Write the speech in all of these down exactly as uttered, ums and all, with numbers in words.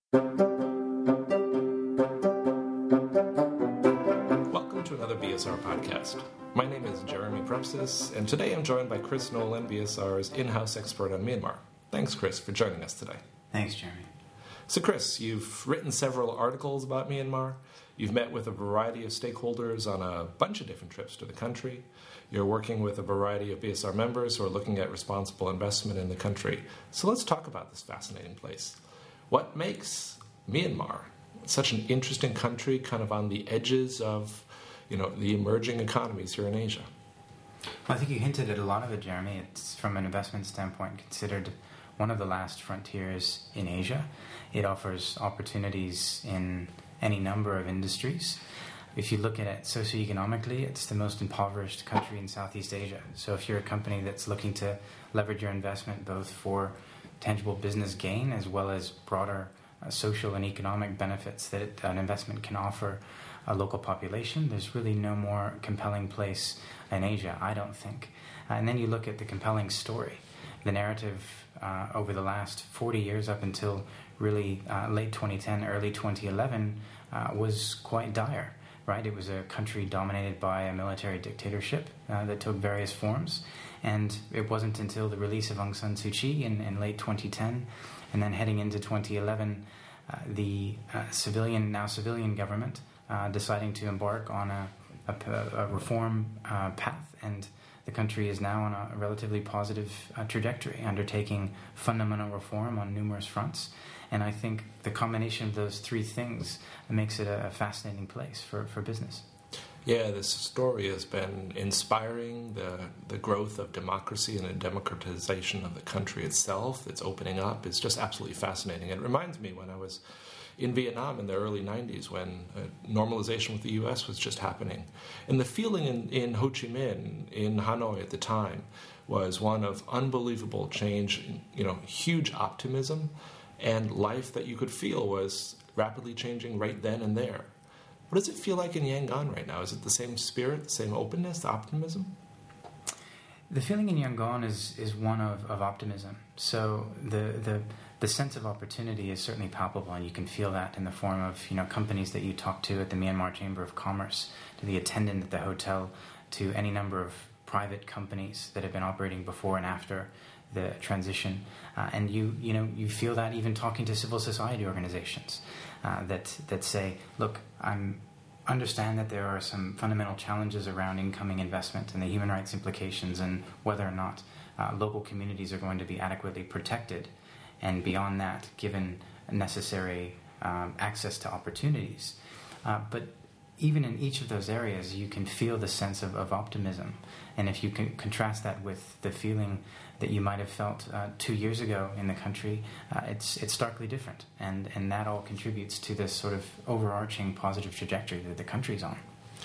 Welcome to another B S R podcast. My name is Jeremy Prempsis, and today I'm joined by Chris Nolan, B S R's in-house expert on Myanmar. Thanks, Chris, for joining us today. Thanks, Jeremy. So, Chris, you've written several articles about Myanmar. You've met with a variety of stakeholders on a bunch of different trips to the country. You're working with a variety of B S R members who are looking at responsible investment in the country. So let's talk about this fascinating place. What makes Myanmar such an interesting country, kind of on the edges of, you know, the emerging economies here in Asia? Well, I think you hinted at a lot of it, Jeremy. It's, from an investment standpoint, considered one of the last frontiers in Asia. It offers opportunities in any number of industries. If you look at it socioeconomically, it's the most impoverished country in Southeast Asia. So if you're a company that's looking to leverage your investment both for tangible business gain as well as broader uh, social and economic benefits that it, an investment can offer a local population, there's really no more compelling place in Asia, I don't think. Uh, and then you look at the compelling story. The narrative uh, over the last forty years up until really uh, late twenty ten, early twenty eleven uh, was quite dire. Right, it was a country dominated by a military dictatorship uh, that took various forms, and it wasn't until the release of Aung San Suu Kyi in, in late twenty ten, and then heading into twenty eleven, uh, the uh, civilian, now civilian government uh, deciding to embark on a, a, a reform uh, path, and the country is now on a relatively positive uh, trajectory, undertaking fundamental reform on numerous fronts. And I think the combination of those three things makes it a, a fascinating place for, for business. Yeah, this story has been inspiring, the the growth of democracy and the democratization of the country itself. It's opening up. It's just absolutely fascinating. It reminds me when I was in Vietnam in the early nineties when uh, normalization with the U S was just happening. And the feeling in, in Ho Chi Minh, in Hanoi at the time, was one of unbelievable change, you know, huge optimism, and life that you could feel was rapidly changing right then and there. What does it feel like in Yangon right now? Is it the same spirit, the same openness, the optimism? The feeling in Yangon is, is one of, of optimism. So the, the the sense of opportunity is certainly palpable, and you can feel that in the form of, you know, companies that you talk to at the Myanmar Chamber of Commerce, to the attendant at the hotel, to any number of private companies that have been operating before and after the transition, uh, and you you know you feel that even talking to civil society organizations uh, that that say, look, I'm understand that there are some fundamental challenges around incoming investment and the human rights implications, and whether or not uh, local communities are going to be adequately protected, and beyond that, given necessary um, access to opportunities. Uh, but even in each of those areas, you can feel the sense of, of optimism. And if you can contrast that with the feeling that you might have felt uh, two years ago in the country, uh, it's it's starkly different. And, and that all contributes to this sort of overarching positive trajectory that the country's on.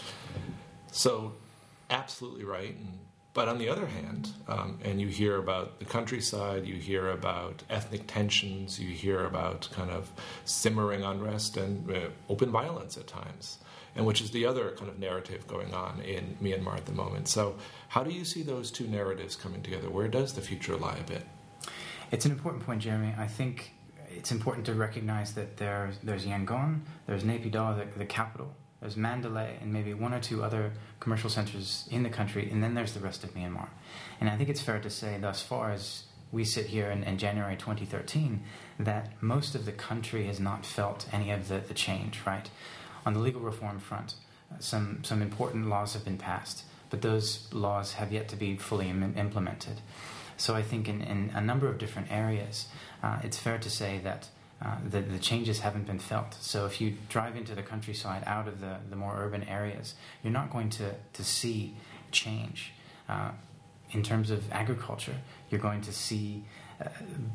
So, absolutely right. And, but on the other hand, um, and you hear about the countryside, you hear about ethnic tensions, you hear about kind of simmering unrest and uh, open violence at times, and which is the other kind of narrative going on in Myanmar at the moment. So how do you see those two narratives coming together? Where does the future lie a bit? It's an important point, Jeremy. I think it's important to recognize that there's, there's Yangon, there's Naypyidaw, the, the capital, there's Mandalay, and maybe one or two other commercial centers in the country, and then there's the rest of Myanmar. And I think it's fair to say, thus far as we sit here in, in January twenty thirteen, that most of the country has not felt any of the, the change, right? On the legal reform front, some some important laws have been passed, but those laws have yet to be fully im- implemented. So I think in, in a number of different areas, uh, it's fair to say that uh, the, the changes haven't been felt. So if you drive into the countryside out of the, the more urban areas, you're not going to, to see change. Uh, in terms of agriculture, you're going to see uh,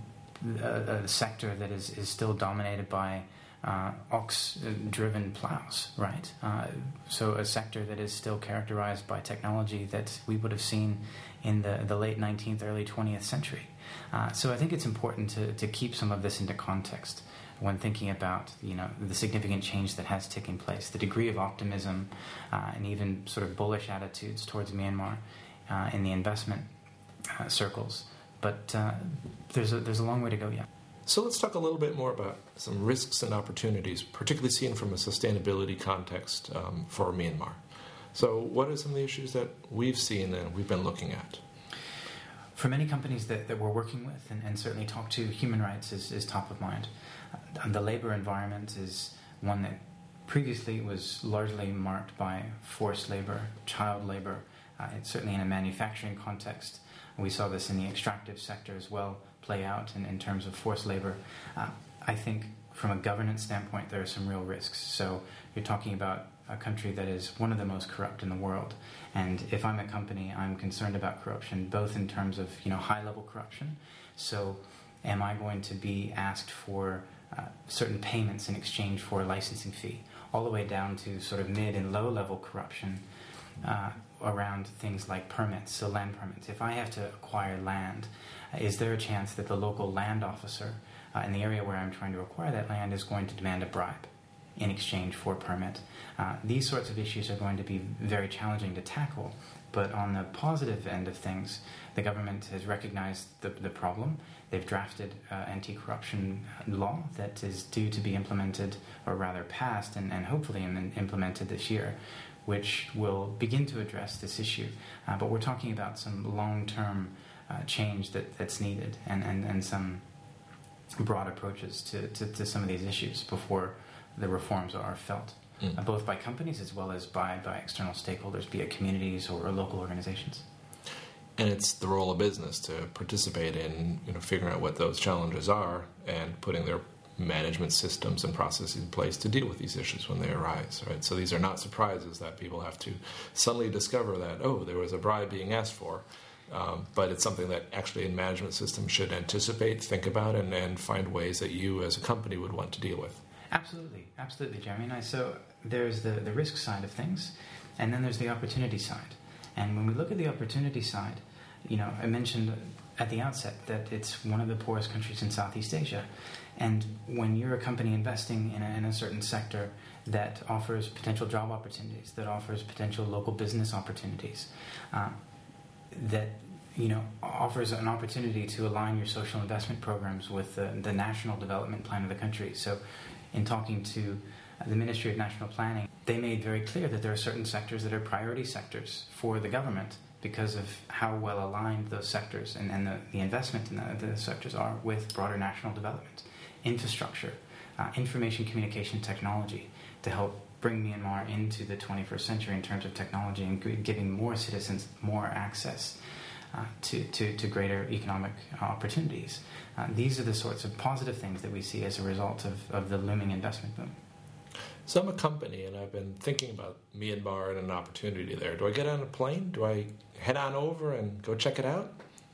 a, a sector that is, is still dominated by Uh, ox-driven plows, right? Uh, so a sector that is still characterized by technology that we would have seen in the, the late nineteenth, early twentieth century. Uh, so I think it's important to, to keep some of this into context when thinking about, you know, the significant change that has taken place, the degree of optimism uh, and even sort of bullish attitudes towards Myanmar uh, in the investment uh, circles. But uh, there's a, there's a long way to go yet. So let's talk a little bit more about some risks and opportunities, particularly seen from a sustainability context um, for Myanmar. So what are some of the issues that we've seen and we've been looking at? For many companies that, that we're working with, and, and certainly talk to, human rights is, is top of mind. Uh, the labor environment is one that previously was largely marked by forced labor, child labor. Uh, it's certainly in a manufacturing context. We saw this in the extractive sector as well play out in, in terms of forced labor. Uh, I think from a governance standpoint, there are some real risks. So you're talking about a country that is one of the most corrupt in the world. And if I'm a company, I'm concerned about corruption, both in terms of, you know, high-level corruption. So am I going to be asked for uh, certain payments in exchange for a licensing fee, all the way down to sort of mid and low-level corruption uh, around things like permits, so land permits. If I have to acquire land, uh, is there a chance that the local land officer uh, in the area where I'm trying to acquire that land is going to demand a bribe in exchange for a permit? Uh, these sorts of issues are going to be very challenging to tackle, but on the positive end of things, the government has recognized the, the problem. They've drafted uh, anti-corruption law that is due to be implemented, or rather passed, and, and hopefully im- implemented this year, which will begin to address this issue. Uh, but we're talking about some long-term uh, change that, that's needed, and, and, and some broad approaches to, to, to some of these issues before the reforms are felt, mm. uh, both by companies as well as by, by external stakeholders, be it communities or, or local organizations. And it's the role of business to participate in, you know, figuring out what those challenges are and putting their management systems and processes in place to deal with these issues when they arise, right? So these are not surprises that people have to suddenly discover that, oh, there was a bribe being asked for. Um, but it's something that actually in management systems should anticipate, think about, and, and find ways that you as a company would want to deal with. Absolutely, absolutely, Jeremy. And I, so there's the, the risk side of things, and then there's the opportunity side. And when we look at the opportunity side, you know, I mentioned at the outset that it's one of the poorest countries in Southeast Asia. And when you're a company investing in a, in a certain sector that offers potential job opportunities, that offers potential local business opportunities, uh, that, you know, offers an opportunity to align your social investment programs with the, the national development plan of the country. So in talking to the Ministry of National Planning, they made very clear that there are certain sectors that are priority sectors for the government because of how well aligned those sectors and, and the, the investment in the, the sectors are with broader national development, infrastructure, uh, information communication technology to help bring Myanmar into the twenty-first century in terms of technology and g- giving more citizens more access uh, to, to, to greater economic opportunities. Uh, these are the sorts of positive things that we see as a result of, of the looming investment boom. So I'm a company, and I've been thinking about Myanmar and an opportunity there. Do I get on a plane? Do I head on over and go check it out?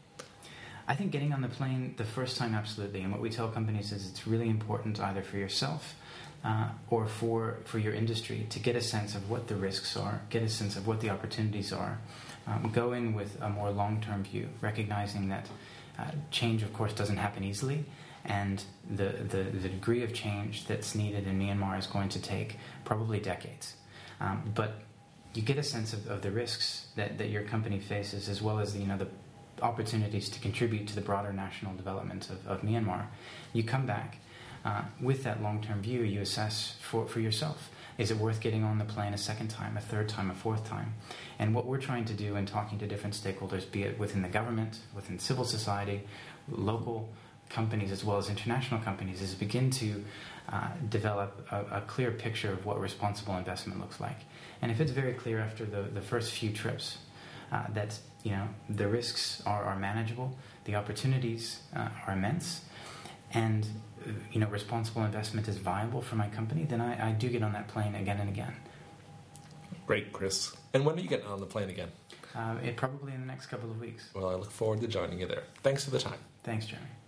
I think getting on the plane the first time, absolutely. And what we tell companies is it's really important either for yourself uh, or for, for your industry to get a sense of what the risks are, get a sense of what the opportunities are. Um, go in with a more long-term view, recognizing that uh, change, of course, doesn't happen easily. And the, the, the degree of change that's needed in Myanmar is going to take probably decades. Um, but you get a sense of, of the risks that, that your company faces, as well as the, you know, the opportunities to contribute to the broader national development of, of Myanmar. You come back uh, with that long-term view. You assess for, for yourself. Is it worth getting on the plane a second time, a third time, a fourth time? And what we're trying to do in talking to different stakeholders, be it within the government, within civil society, local companies as well as international companies, is begin to uh, develop a, a clear picture of what responsible investment looks like. And if it's very clear after the, the first few trips uh, that, you know, the risks are, are manageable, the opportunities uh, are immense, and uh, you know, responsible investment is viable for my company, then I, I do get on that plane again and again. Great, Chris. And when are you getting on the plane again? Uh, it probably in the next couple of weeks. Well, I look forward to joining you there. Thanks for the time. Thanks, Jeremy.